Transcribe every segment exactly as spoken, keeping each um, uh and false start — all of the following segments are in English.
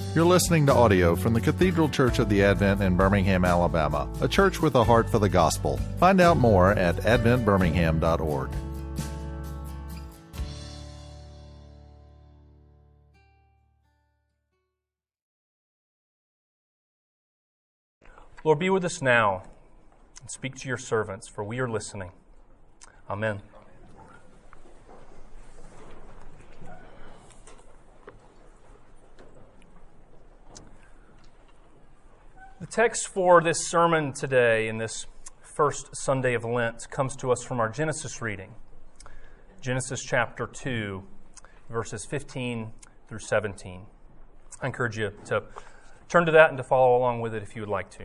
You're listening to audio from the Cathedral Church of the Advent in Birmingham, Alabama, a church with a heart for the gospel. Find out more at advent birmingham dot org. Lord, be with us now and speak to your servants, for we are listening. Amen. The text for this sermon today, in this first Sunday of Lent, comes to us from our Genesis reading. Genesis chapter two, verses fifteen through seventeen. I encourage you to turn to that and to follow along with it if you would like to.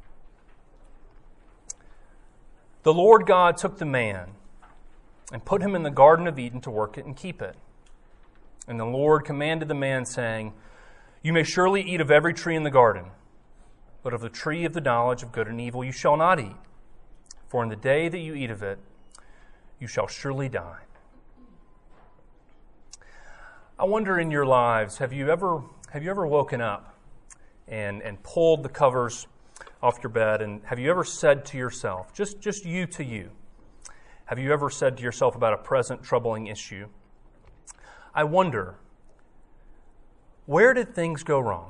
The Lord God took the man and put him in the Garden of Eden to work it and keep it. And the Lord commanded the man, saying, "You may surely eat of every tree in the garden, but of the tree of the knowledge of good and evil you shall not eat. For in the day that you eat of it, you shall surely die." I wonder in your lives, have you ever have you ever woken up and, and pulled the covers off your bed, and have you ever said to yourself, just, just you to you, have you ever said to yourself about a present troubling issue, I wonder, where did things go wrong?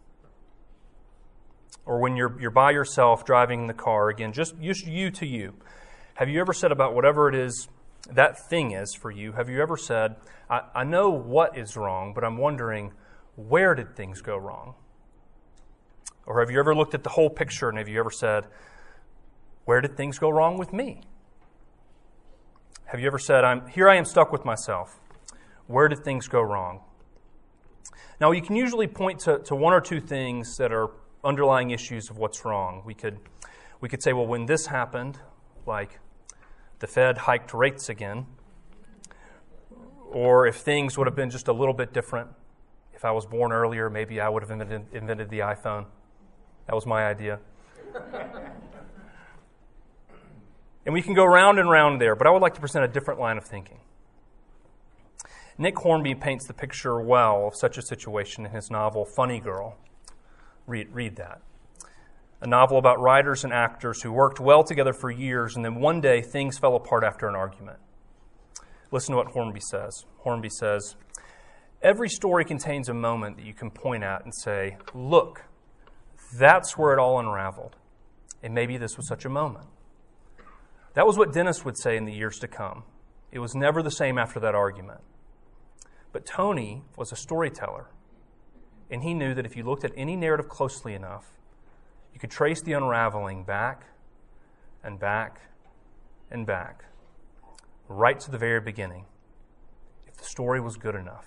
Or when you're you're by yourself driving in the car, again, just, just you to you. Have you ever said about whatever it is that thing is for you, have you ever said, I, I know what is wrong, but I'm wondering, where did things go wrong? Or have you ever looked at the whole picture and have you ever said, where did things go wrong with me? Have you ever said, I'm here I am stuck with myself. Where did things go wrong? Now, you can usually point to, to one or two things that are underlying issues of what's wrong. We could we could say, well, when this happened, like the Fed hiked rates again, or if things would have been just a little bit different, if I was born earlier, maybe I would have invented, invented the iPhone. That was my idea. And we can go round and round there, but I would like to present a different line of thinking. Nick Hornby paints the picture well of such a situation in his novel, Funny Girl. Read, read that. A novel about writers and actors who worked well together for years, and then one day things fell apart after an argument. Listen to what Hornby says. Hornby says, "Every story contains a moment that you can point at and say, look, that's where it all unraveled. And maybe this was such a moment." That was what Dennis would say in the years to come. It was never the same after that argument. But Tony was a storyteller. And he knew that if you looked at any narrative closely enough, you could trace the unraveling back and back and back, right to the very beginning, if the story was good enough.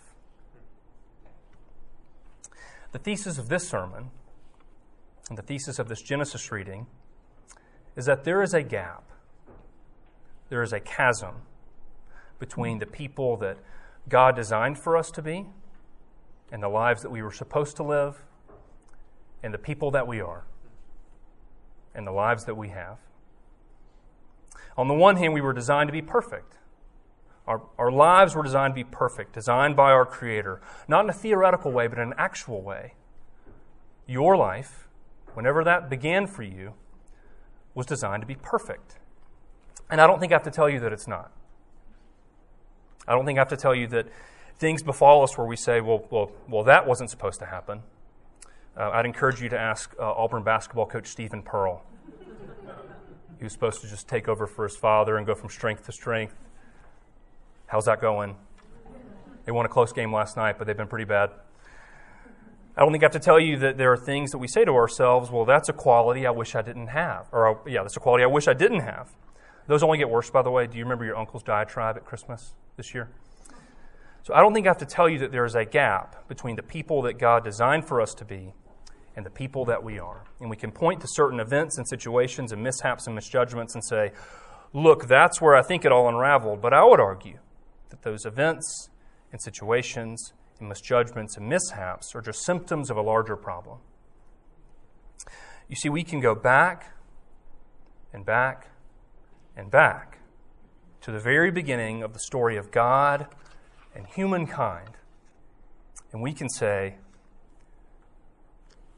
The thesis of this sermon, and the thesis of this Genesis reading, is that there is a gap, there is a chasm between the people that God designed for us to be and the lives that we were supposed to live, and the people that we are, and the lives that we have. On the one hand, we were designed to be perfect. Our, our lives were designed to be perfect, designed by our Creator, not in a theoretical way, but in an actual way. Your life, whenever that began for you, was designed to be perfect. And I don't think I have to tell you that it's not. I don't think I have to tell you that things befall us where we say, well, well, well, that wasn't supposed to happen. Uh, I'd encourage you to ask uh, Auburn basketball coach Stephen Pearl. He was supposed to just take over for his father and go from strength to strength. How's that going? They won a close game last night, but they've been pretty bad. I don't think I have to tell you that there are things that we say to ourselves, well, that's a quality I wish I didn't have. Or, yeah, that's a quality I wish I didn't have. Those only get worse, by the way. Do you remember your uncle's diatribe at Christmas this year? So I don't think I have to tell you that there is a gap between the people that God designed for us to be and the people that we are. And we can point to certain events and situations and mishaps and misjudgments and say, look, that's where I think it all unraveled. But I would argue that those events and situations and misjudgments and mishaps are just symptoms of a larger problem. You see, we can go back and back and back to the very beginning of the story of God and humankind, and we can say,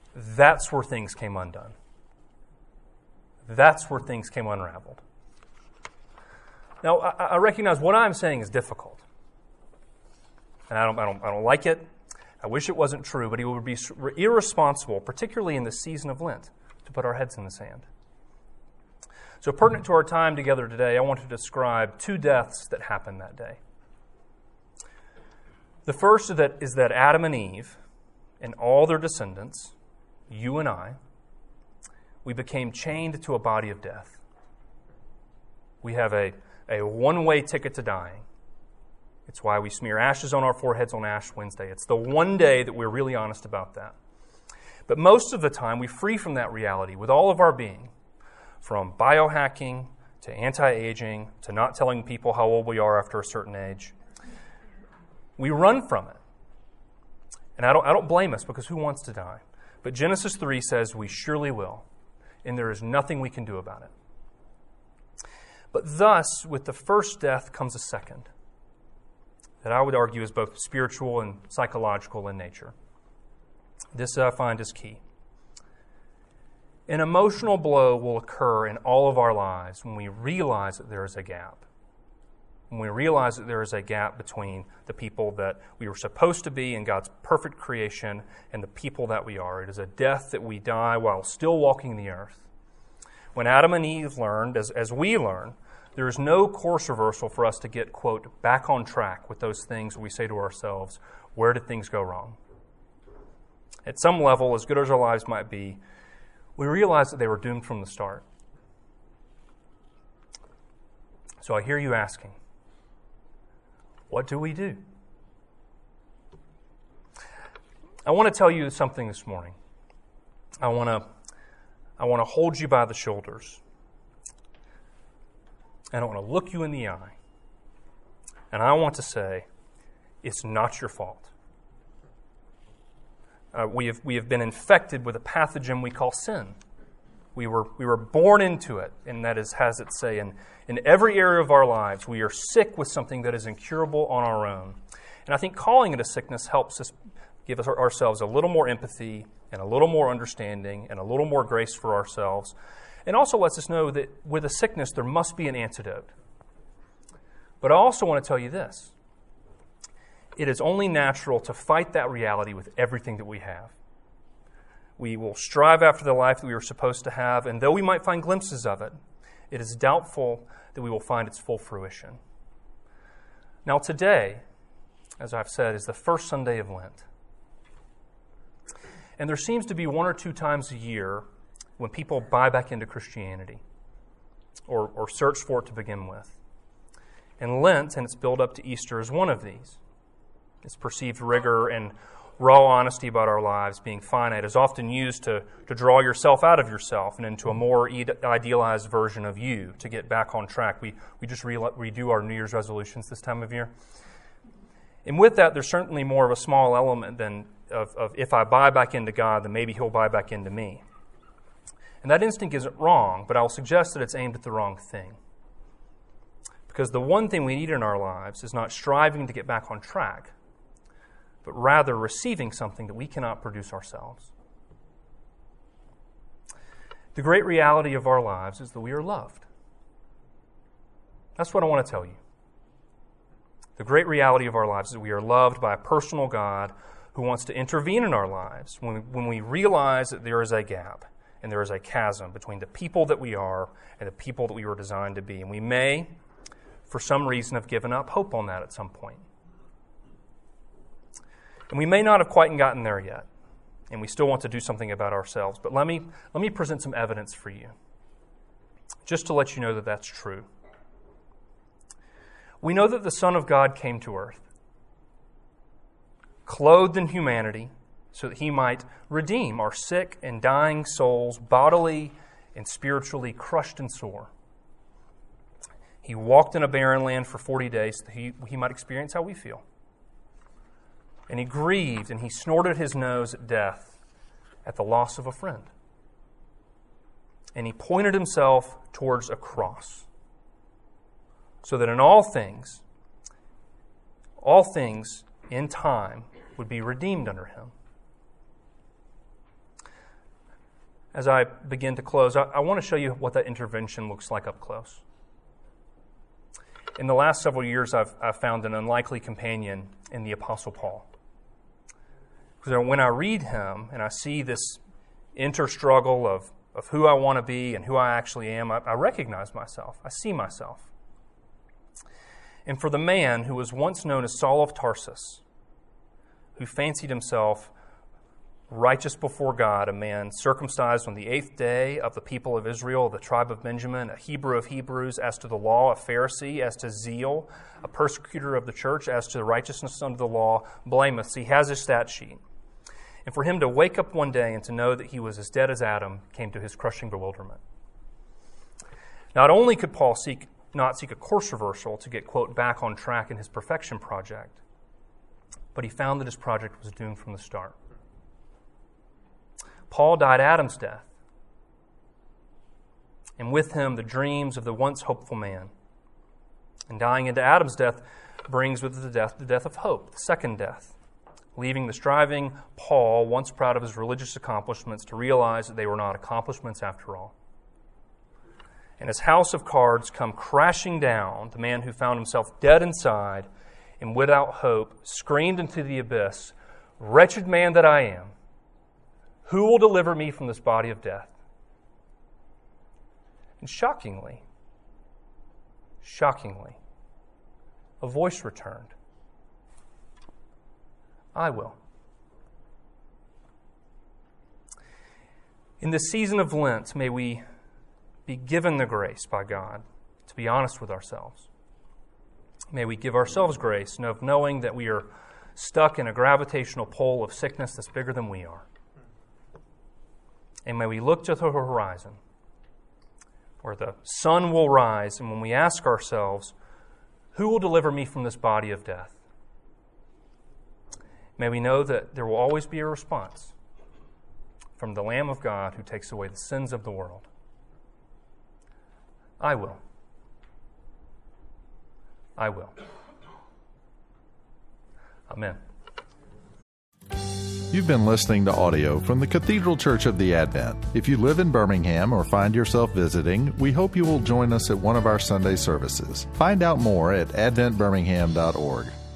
that's where things came undone. That's where things came unraveled. Now, I, I recognize what I'm saying is difficult. And I don't, I don't, I don't like it. I wish it wasn't true, but it would be irresponsible, particularly in the season of Lent, to put our heads in the sand. So pertinent to our time together today, I want to describe two deaths that happened that day. The first is that, is that Adam and Eve and all their descendants, you and I, we became chained to a body of death. We have a, a one-way ticket to dying. It's why we smear ashes on our foreheads on Ash Wednesday. It's the one day that we're really honest about that. But most of the time, we free from that reality with all of our being, from biohacking to anti-aging to not telling people how old we are after a certain age. We run from it. And I don't, I don't blame us, because who wants to die? But Genesis three says we surely will, and there is nothing we can do about it. But thus, with the first death comes a second, that I would argue is both spiritual and psychological in nature. This I find is key. An emotional blow will occur in all of our lives when we realize that there is a gap. When we realize that there is a gap between the people that we were supposed to be in God's perfect creation and the people that we are. It is a death that we die while still walking the earth. When Adam and Eve learned, as, as we learn, there is no course reversal for us to get, quote, back on track with those things we say to ourselves, where did things go wrong? At some level, as good as our lives might be, we realize that they were doomed from the start. So I hear you asking, what do we do? I want to tell you something this morning. I want to I want to hold you by the shoulders. And I want to look you in the eye. And I want to say, it's not your fault. Uh, we have we have been infected with a pathogen we call sin. We were we were born into it, and that is, has its say in, in every area of our lives. We are sick with something that is incurable on our own. And I think calling it a sickness helps us give us ourselves a little more empathy and a little more understanding and a little more grace for ourselves. And also lets us know that with a sickness, there must be an antidote. But I also want to tell you this. It is only natural to fight that reality with everything that we have. We will strive after the life that we are supposed to have, and though we might find glimpses of it, it is doubtful that we will find its full fruition. Now today, as I've said, is the first Sunday of Lent. And there seems to be one or two times a year when people buy back into Christianity or, or search for it to begin with. And Lent and its build up to Easter is one of these. Its perceived rigor and raw honesty about our lives being finite is often used to, to draw yourself out of yourself and into a more idealized version of you to get back on track. We, we just re- redo our New Year's resolutions this time of year. And with that, there's certainly more of a small element than of, of if I buy back into God, then maybe He'll buy back into me. And that instinct isn't wrong, but I'll suggest that it's aimed at the wrong thing. Because the one thing we need in our lives is not striving to get back on track, but rather receiving something that we cannot produce ourselves. The great reality of our lives is that we are loved. That's what I want to tell you. The great reality of our lives is that we are loved by a personal God who wants to intervene in our lives when we, when we realize that there is a gap and there is a chasm between the people that we are and the people that we were designed to be. And we may, for some reason, have given up hope on that at some point. And we may not have quite gotten there yet, and we still want to do something about ourselves. But let me let me present some evidence for you, just to let you know that that's true. We know that the Son of God came to earth, clothed in humanity, so that He might redeem our sick and dying souls, bodily and spiritually crushed and sore. He walked in a barren land for forty days so that he, he might experience how we feel. And He grieved and He snorted His nose at death at the loss of a friend. And He pointed Himself towards a cross so that in all things, all things in time would be redeemed under Him. as I begin to close, I, I want to show you what that intervention looks like up close. In the last several years, I've, I've found an unlikely companion in the Apostle Paul. Because when I read him and I see this inter-struggle of, of who I want to be and who I actually am, I, I recognize myself. I see myself. And for the man who was once known as Saul of Tarsus, who fancied himself righteous before God, a man circumcised on the eighth day of the people of Israel, the tribe of Benjamin, a Hebrew of Hebrews, as to the law, a Pharisee, as to zeal, a persecutor of the church, as to the righteousness under the law, blameless. He has his stat sheet. And for him to wake up one day and to know that he was as dead as Adam came to his crushing bewilderment. Not only could Paul seek not seek a course reversal to get, quote, back on track in his perfection project, but he found that his project was doomed from the start. Paul died Adam's death, and with him the dreams of the once hopeful man. And dying into Adam's death brings with it the death, the death of hope, the second death, leaving the striving Paul, once proud of his religious accomplishments, to realize that they were not accomplishments after all. And his house of cards come crashing down, the man who found himself dead inside and without hope, screamed into the abyss, "Wretched man that I am, who will deliver me from this body of death?" And shockingly, shockingly, a voice returned. "I will." In this season of Lent, may we be given the grace by God to be honest with ourselves. May we give ourselves grace of knowing that we are stuck in a gravitational pull of sickness that's bigger than we are. And may we look to the horizon where the sun will rise, and when we ask ourselves, who will deliver me from this body of death? May we know that there will always be a response from the Lamb of God who takes away the sins of the world. I will. I will. Amen. You've been listening to audio from the Cathedral Church of the Advent. If you live in Birmingham or find yourself visiting, we hope you will join us at one of our Sunday services. Find out more at advent birmingham dot org.